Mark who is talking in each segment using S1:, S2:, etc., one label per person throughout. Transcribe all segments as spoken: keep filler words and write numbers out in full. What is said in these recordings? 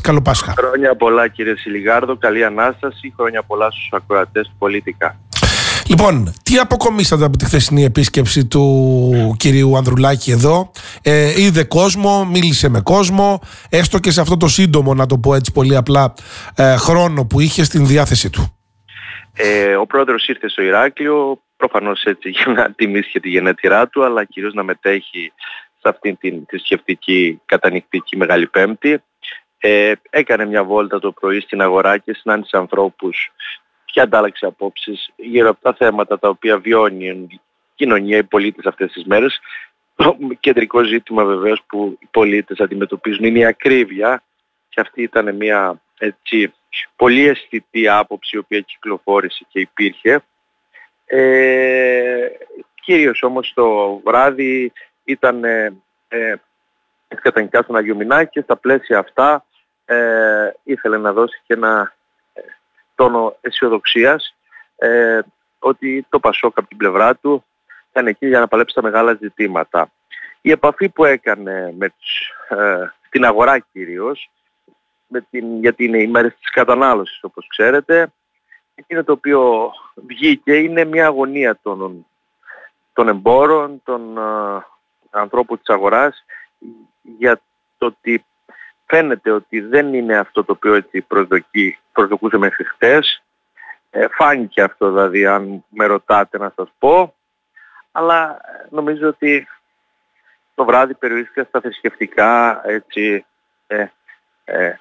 S1: Καλό Πάσχα.
S2: Χρόνια πολλά κύριε Σιλιγάρδο, καλή Ανάσταση, χρόνια πολλά στους ακροατές του Πολίτικα.
S1: Λοιπόν, τι αποκομίσατε από τη χθεσινή επίσκεψη του κυρίου Ανδρουλάκη εδώ? Ε, είδε κόσμο, μίλησε με κόσμο, έστω και σε αυτό το σύντομο, να το πω έτσι πολύ απλά, ε, χρόνο που είχε στην διάθεσή του.
S2: Ε, ο πρόεδρος ήρθε στο Ηράκλειο, προφανώς έτσι για να τιμήσει και τη γενέτειρά του, αλλά κυρίως να μετέχει σε αυτήν την θρησκευτική κατανυκτική Μεγάλη Πέμπτη. Ε, έκανε μια βόλτα το πρωί στην αγορά και συνάντησε ανθρώπους και αντάλλαξε απόψεις γύρω από τα θέματα τα οποία βιώνει η κοινωνία, οι πολίτες αυτές τις μέρες. Το κεντρικό ζήτημα βεβαίως που οι πολίτες αντιμετωπίζουν είναι η ακρίβεια, και αυτή ήταν μια έτσι πολύ αισθητή άποψη η οποία κυκλοφόρησε και υπήρχε. Ε, κυρίως όμως το βράδυ ήταν ε, ε, κατανικά στον Άγιο Μινάκη, και στα πλαίσια αυτά ε, ήθελε να δώσει και ένα ε, τόνο αισιοδοξίας, ε, ότι το Πασόκ από την πλευρά του ήταν εκεί για να παλέψει τα μεγάλα ζητήματα. Η επαφή που έκανε με τους, ε, στην αγορά κυρίως, με την, γιατί είναι οι μέρες της κατανάλωσης όπως ξέρετε, εκείνο το οποίο βγήκε είναι μια αγωνία των, των εμπόρων, των ε, ανθρώπων της αγοράς, για το ότι φαίνεται ότι δεν είναι αυτό το οποίο έτσι προσδοκεί, προσδοκούσε μέχρι χτες. Ε, φάνηκε αυτό δηλαδή, αν με ρωτάτε να σας πω, αλλά νομίζω ότι το βράδυ περιορίστηκα στα θρησκευτικά, έτσι, ε, ε,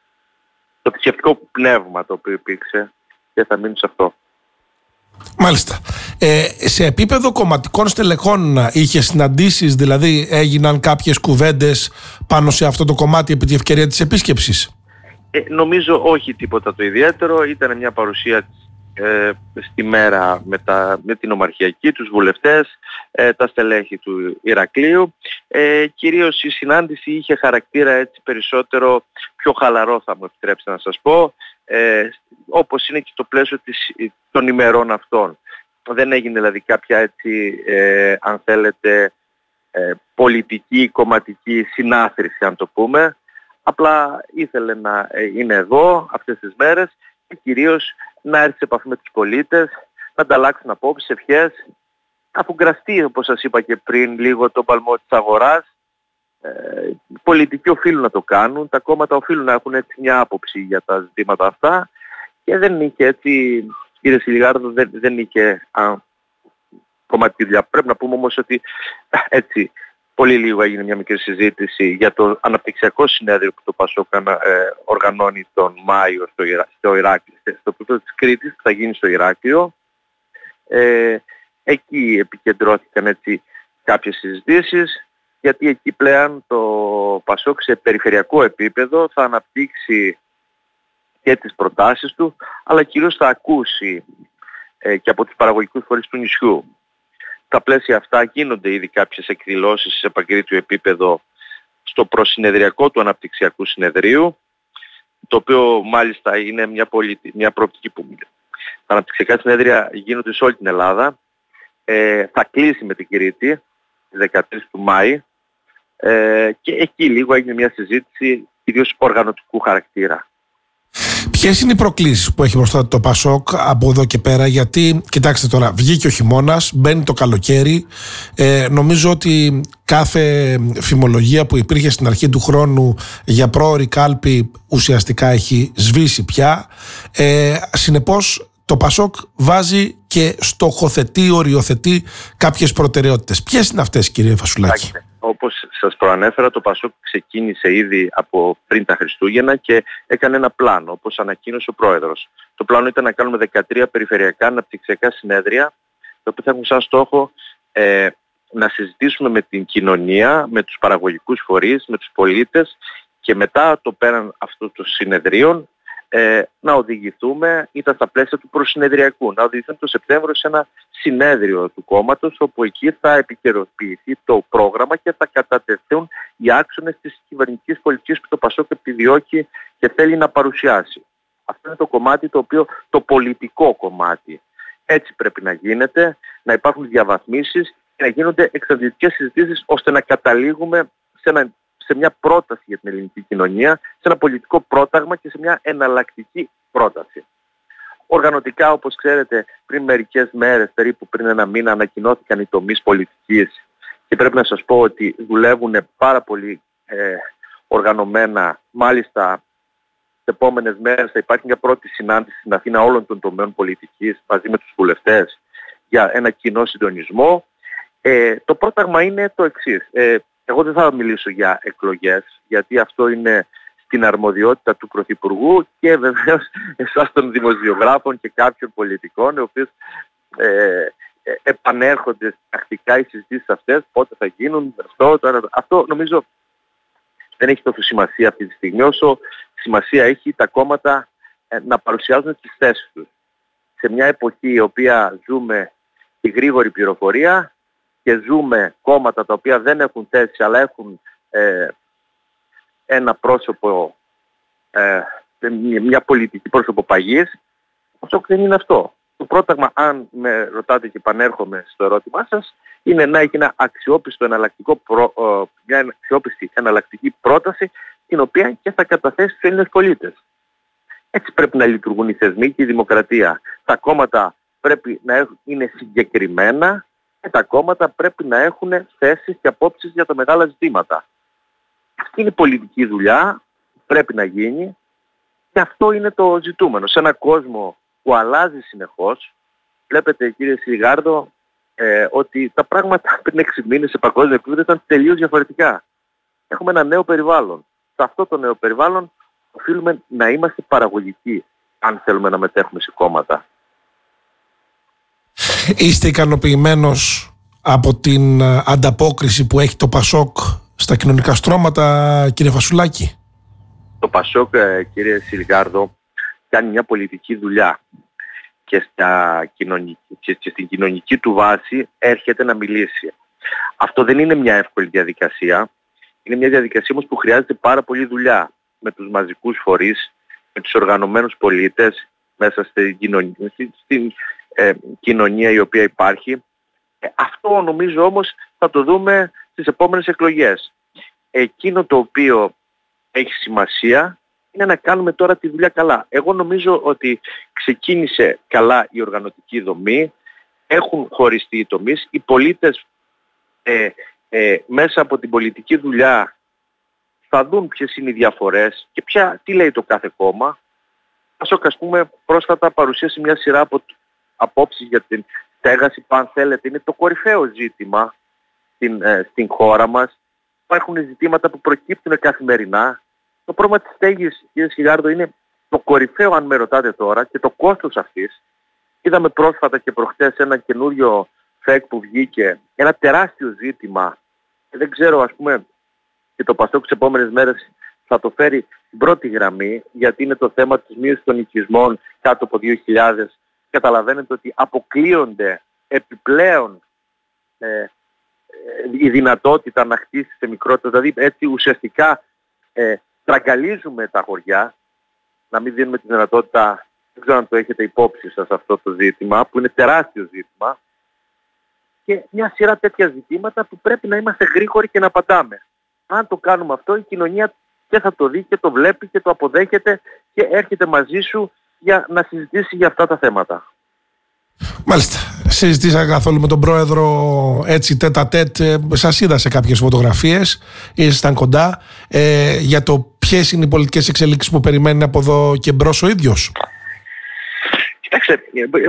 S2: το θρησκευτικό πνεύμα το οποίο υπήρξε, και θα μείνω σε αυτό.
S1: Μάλιστα. Ε, σε επίπεδο κομματικών στελεχών είχε συναντήσεις, δηλαδή έγιναν κάποιες κουβέντες πάνω σε αυτό το κομμάτι επί τη ευκαιρία της επίσκεψης?
S2: Ε, νομίζω όχι τίποτα το ιδιαίτερο. Ήταν μια παρουσία ε, στη μέρα με, τα, με την ομαρχιακή, τους βουλευτές, ε, τα στελέχη του Ηρακλείου. Ε, κυρίως η συνάντηση είχε χαρακτήρα έτσι περισσότερο πιο χαλαρό, θα μου επιτρέψετε να σας πω, ε, όπως είναι και το πλαίσιο της, των ημερών αυτών. Δεν έγινε δηλαδή κάποια έτσι, ε, αν θέλετε, ε, πολιτική, κομματική συνάθρηση, αν το πούμε. Απλά ήθελε να ε, είναι εδώ αυτές τις μέρες και κυρίως να έρθει σε επαφή με τους πολίτες, να ανταλλάξουν απόψεις, ευχές, αφού γκραστεί, όπως σας είπα και πριν, λίγο τον παλμό της αγοράς. Ε, οι πολιτικοί οφείλουν να το κάνουν, τα κόμματα οφείλουν να έχουν έτσι μια άποψη για τα ζητήματα αυτά, και δεν είχε έτσι, κύριε Σιλιγάρδο, δεν, δεν είχε α, κομματική δουλειά. Πρέπει να πούμε όμως ότι έτσι πολύ λίγο έγινε μια μικρή συζήτηση για το αναπτυξιακό συνέδριο που το Πασόκ ε, οργανώνει τον Μάιο στο, Ιρα, στο Ηράκλειο, στο πρωτό της Κρήτης, που θα γίνει στο Ηράκλειο. Ε, εκεί επικεντρώθηκαν έτσι κάποιες συζητήσεις, γιατί εκεί πλέον το Πασόκ σε περιφερειακό επίπεδο θα αναπτύξει και τις προτάσεις του, αλλά κυρίως θα ακούσει ε, και από τους παραγωγικούς φορείς του νησιού. Στα πλαίσια αυτά γίνονται ήδη κάποιες εκδηλώσεις σε επαγκρίτιο επίπεδο στο προσυνεδριακό του Αναπτυξιακού Συνεδρίου, το οποίο μάλιστα είναι μια, πολιτι... μια προοπτική που τα αναπτυξιακά συνέδρια γίνονται σε όλη την Ελλάδα. Ε, θα κλείσει με την Κρήτη δεκατρείς του Μάη, ε, και εκεί λίγο έγινε μια συζήτηση κυρίως οργανωτικού χαρακτήρα.
S1: Ποιες είναι οι προκλήσεις που έχει μπροστά το Πασόκ από εδώ και πέρα? Γιατί, κοιτάξτε τώρα, βγήκε ο χειμώνας, μπαίνει το καλοκαίρι. Ε, νομίζω ότι κάθε φημολογία που υπήρχε στην αρχή του χρόνου για πρόωρη κάλπη ουσιαστικά έχει σβήσει πια. Ε, συνεπώς, το Πασόκ βάζει και στοχοθετεί, οριοθετεί κάποιες προτεραιότητες. Ποιες είναι αυτές, κύριε Φασουλάκη?
S2: Όπως σας προανέφερα, το Πασόκ ξεκίνησε ήδη από πριν τα Χριστούγεννα και έκανε ένα πλάνο, όπως ανακοίνωσε ο πρόεδρος. Το πλάνο ήταν να κάνουμε δεκατρία περιφερειακά αναπτυξιακά συνέδρια, τα οποία θα έχουν σαν στόχο ε, να συζητήσουμε με την κοινωνία, με τους παραγωγικούς φορείς, με τους πολίτες, και μετά το πέραν αυτού των συνεδρίων ε, να οδηγηθούμε, ήταν στα πλαίσια του προσυνεδριακού, να οδηγηθούμε το Σεπτέμβριο σε ένα συνέδριο του κόμματος, όπου εκεί θα επικαιροποιηθεί το πρόγραμμα και θα κατατεθούν οι άξονες της κυβερνητικής πολιτικής που το Πασόκ επιδιώκει και θέλει να παρουσιάσει. Αυτό είναι το κομμάτι το οποίο, το πολιτικό κομμάτι. Έτσι πρέπει να γίνεται, να υπάρχουν διαβαθμίσεις και να γίνονται εξαντλητικές συζητήσεις, ώστε να καταλήγουμε σε, ένα, σε σε μια πρόταση για την ελληνική κοινωνία, σε ένα πολιτικό πρόταγμα και σε μια εναλλακτική πρόταση. Οργανωτικά, όπως ξέρετε, πριν μερικές μέρες, περίπου πριν ένα μήνα, ανακοινώθηκαν οι τομείς πολιτικής και πρέπει να σας πω ότι δουλεύουν πάρα πολύ ε, οργανωμένα. Μάλιστα, τις επόμενες μέρες θα υπάρχει μια πρώτη συνάντηση στην Αθήνα όλων των τομέων πολιτικής μαζί με τους βουλευτές για ένα κοινό συντονισμό. Ε, το πρόταγμα είναι το εξής. Ε, εγώ δεν θα μιλήσω για εκλογές, γιατί αυτό είναι στην αρμοδιότητα του Πρωθυπουργού και βεβαίως εσάς των δημοσιογράφων και κάποιων πολιτικών, οι οποίοι ε, ε, επανέρχονται τακτικά οι συζητήσεις αυτές, πότε θα γίνουν, αυτό, τώρα, αυτό νομίζω δεν έχει τόσο σημασία αυτή τη στιγμή, όσο σημασία έχει τα κόμματα ε, να παρουσιάζουν τις θέσεις τους. Σε μια εποχή η οποία ζούμε τη γρήγορη πληροφορία και ζούμε κόμματα τα οποία δεν έχουν θέση αλλά έχουν ε, ένα πρόσωπο, ε, μια πολιτική πρόσωποπαγής, αυτό δεν είναι αυτό. Το πρόταγμα, αν με ρωτάτε και επανέρχομαι στο ερώτημά σας, είναι να έχει ένα αξιόπιστο εναλλακτικό προ, ε, μια αξιόπιστη εναλλακτική πρόταση, την οποία και θα καταθέσει στους Έλληνες πολίτες. Έτσι πρέπει να λειτουργούν οι θεσμοί και η δημοκρατία. Τα κόμματα πρέπει να έχουν, είναι συγκεκριμένα και τα κόμματα πρέπει να έχουν θέσεις και απόψεις για τα μεγάλα ζητήματα. Αυτή είναι η πολιτική δουλειά, πρέπει να γίνει και αυτό είναι το ζητούμενο. Σε έναν κόσμο που αλλάζει συνεχώς, βλέπετε κύριε Σιλιγάρδο, ε, ότι τα πράγματα πριν έξι μήνες σε παγκόσμιο επίπεδο ήταν τελείως διαφορετικά. Έχουμε ένα νέο περιβάλλον. Σε αυτό το νέο περιβάλλον οφείλουμε να είμαστε παραγωγικοί, αν θέλουμε να μετέχουμε σε κόμματα.
S1: Είστε ικανοποιημένος από την ανταπόκριση που έχει το ΠΑΣΟΚ στα κοινωνικά στρώματα, κύριε Φασουλάκη?
S2: Το ΠΑΣΟΚ, κύριε Σιλιγάρδο, κάνει μια πολιτική δουλειά και, στα κοινωνική, και στην κοινωνική του βάση έρχεται να μιλήσει. Αυτό δεν είναι μια εύκολη διαδικασία. Είναι μια διαδικασία όμως που χρειάζεται πάρα πολύ δουλειά με τους μαζικούς φορείς, με τους οργανωμένους πολίτες μέσα στην κοινωνία, στην, ε, κοινωνία η οποία υπάρχει. Ε, αυτό νομίζω όμως θα το δούμε στις επόμενες εκλογές. Εκείνο το οποίο έχει σημασία είναι να κάνουμε τώρα τη δουλειά καλά. Εγώ νομίζω ότι ξεκίνησε καλά η οργανωτική δομή, έχουν χωριστεί οι τομείς, οι πολίτες ε, ε, μέσα από την πολιτική δουλειά θα δουν ποιες είναι οι διαφορές και ποια, τι λέει το κάθε κόμμα. Άσοκα, ας πούμε, πρόσφατα παρουσίασε μια σειρά από απόψεις για την στέγαση που, αν θέλετε, είναι το κορυφαίο ζήτημα στην, ε, στην χώρα μας. Υπάρχουν ζητήματα που προκύπτουν καθημερινά. Το πρόβλημα της στέγης, κύριε Σιλιγάρδο, είναι το κορυφαίο, αν με ρωτάτε τώρα, και το κόστος αυτής. Είδαμε πρόσφατα και προχτές ένα καινούριο φεκ που βγήκε, ένα τεράστιο ζήτημα. Δεν ξέρω, ας πούμε, και το ΠΑΣΟΚ τις επόμενες μέρες θα το φέρει στην πρώτη γραμμή, γιατί είναι το θέμα της μείωσης των οικισμών κάτω από δύο χιλιάδες. Καταλαβαίνετε ότι αποκλείονται επιπλέον ε, η δυνατότητα να χτίσει σε μικρότερο, δηλαδή έτσι ουσιαστικά ε, τραγκαλίζουμε τα χωριά, να μην δίνουμε τη δυνατότητα, δεν ξέρω αν το έχετε υπόψη σας αυτό το ζήτημα, που είναι τεράστιο ζήτημα, και μια σειρά τέτοια ζητήματα που πρέπει να είμαστε γρήγοροι και να απαντάμε. Αν το κάνουμε αυτό, η κοινωνία και θα το δει και το βλέπει και το αποδέχεται και έρχεται μαζί σου για να συζητήσει για αυτά τα θέματα.
S1: Μάλιστα. Συζητήσατε καθόλου με τον πρόεδρο έτσι τέτα τέτ? Σας είδα σε κάποιες φωτογραφίες, ήσασταν κοντά, ε, για το ποιες είναι οι πολιτικές εξελίξεις που περιμένει από εδώ και μπρος ο ίδιος?
S2: Κοιτάξτε,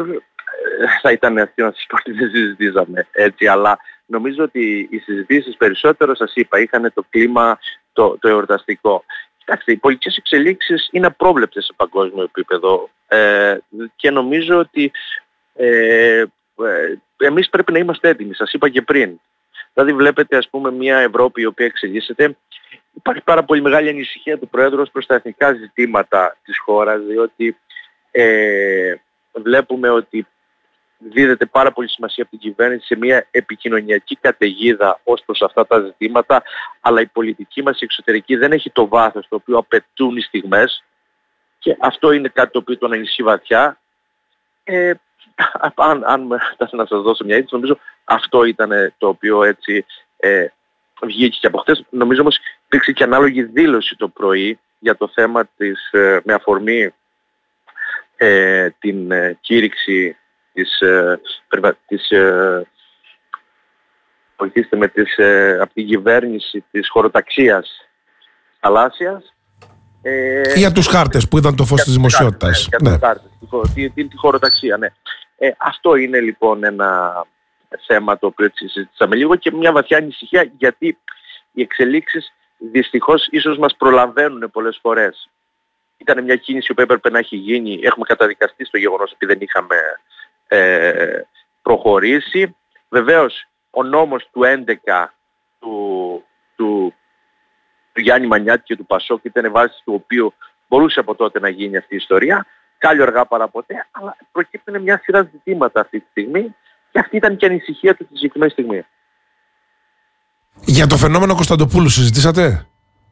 S2: θα ήταν αστείο να σας πω ότι δεν συζητήσαμε έτσι, αλλά νομίζω ότι οι συζητήσεις περισσότερο, σας είπα, είχαν το κλίμα το, το εορταστικό. Κοιτάξτε, οι πολιτικές εξελίξεις είναι απρόβλεπτες σε παγκόσμιο επίπεδο ε, και νομίζω ότι ε, ε, εμείς πρέπει να είμαστε έτοιμοι, σας είπα και πριν. Δηλαδή βλέπετε, ας πούμε, μια Ευρώπη η οποία εξελίσσεται. Υπάρχει πάρα πολύ μεγάλη ανησυχία του Προέδρου ως προς τα εθνικά ζητήματα της χώρας, διότι ε, βλέπουμε ότι δίδεται πάρα πολύ σημασία από την κυβέρνηση σε μια επικοινωνιακή καταιγίδα ως προς αυτά τα ζητήματα, αλλά η πολιτική μας εξωτερική δεν έχει το βάθος το οποίο απαιτούν οι στιγμές, και αυτό είναι κάτι το οποίο τον ανησυχεί βαθιά. Ε, αν, αν να σας δώσω μια είδηση, νομίζω αυτό ήταν το οποίο έτσι ε, βγήκε και από χτες. Νομίζω όμως υπήρξε και ανάλογη δήλωση το πρωί για το θέμα της, ε, με αφορμή ε, την ε, κήρυξη της, ε, της ε, βοηθήστε με τις, ε, από την κυβέρνηση της χωροταξίας θαλάσσιας.
S1: Ε, για τους χάρτες που είδαν το φως της δημοσιότητας.
S2: Ναι, για τους χάρτες, τη, τη, τη χωροταξία, ναι. Ε, αυτό είναι λοιπόν ένα θέμα το οποίο συζητήσαμε λίγο και μια βαθιά ανησυχία, γιατί οι εξελίξεις δυστυχώς ίσως μας προλαβαίνουν πολλές φορές. Ήταν μια κίνηση που έπρεπε να έχει γίνει, έχουμε καταδικαστεί στο γεγονός ότι δεν είχαμε ε, προχωρήσει. Βεβαίως ο νόμος του έντεκα του, του, του Γιάννη Μανιάτη και του Πασόκ ήταν βάση του οποίου μπορούσε από τότε να γίνει αυτή η ιστορία. Κάλλιο αργά παρά ποτέ, αλλά προκύπτουν μια σειρά ζητήματα αυτή τη στιγμή και αυτή ήταν και η ανησυχία του τη συγκεκριμένη στιγμή.
S1: Για το φαινόμενο Κωνσταντοπούλου συζητήσατε?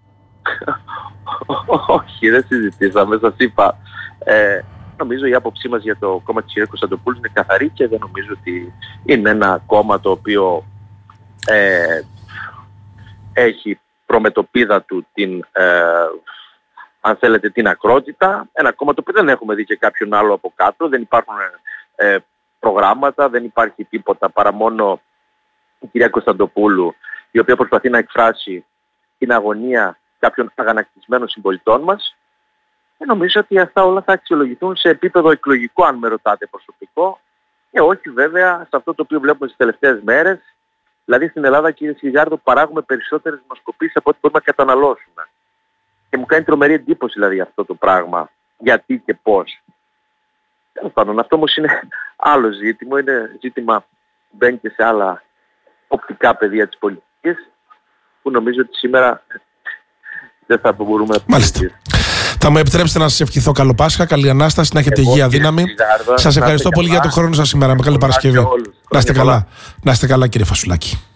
S2: Όχι, δεν συζητήσαμε, σας είπα. Ε, νομίζω η άποψή μας για το κόμμα της κυρίας Κωνσταντοπούλου είναι καθαρή και δεν νομίζω ότι είναι ένα κόμμα το οποίο ε, έχει προμετωπίδα του την, ε, αν θέλετε, την ακρότητα. Ένα κόμμα το οποίο δεν έχουμε δει και κάποιον άλλο από κάτω, δεν υπάρχουν ε, προγράμματα, δεν υπάρχει τίποτα παρά μόνο η κυρία Κωνσταντοπούλου, η οποία προσπαθεί να εκφράσει την αγωνία κάποιων αγανακτισμένων συμπολιτών μας. Και νομίζω ότι αυτά όλα θα αξιολογηθούν σε επίπεδο εκλογικό, αν με ρωτάτε, προσωπικό, και όχι βέβαια σε αυτό το οποίο βλέπουμε στις τελευταίες μέρες. Δηλαδή στην Ελλάδα, κύριε Σιγιάρδο, παράγουμε περισσότερες δημοσκοπήσεις από ό,τι μπορούμε να καταναλώσουμε. Και μου κάνει τρομερή εντύπωση δηλαδή αυτό το πράγμα. Γιατί και πώς. Τέλος πάντων, αυτό όμως είναι άλλο ζήτημα. Είναι ζήτημα που μπαίνει και σε άλλα οπτικά πεδία της πολιτικής, που νομίζω ότι σήμερα δεν θα μπορούμε να πούμε.
S1: Θα μου επιτρέψετε να σας ευχηθώ καλό Πάσχα, καλή Ανάσταση, να έχετε υγεία, δύναμη. Σας ευχαριστώ πολύ για τον χρόνο σας σήμερα. Με καλή Παρασκευή. Να είστε καλά. Να είστε καλά, κύριε Φασουλάκη.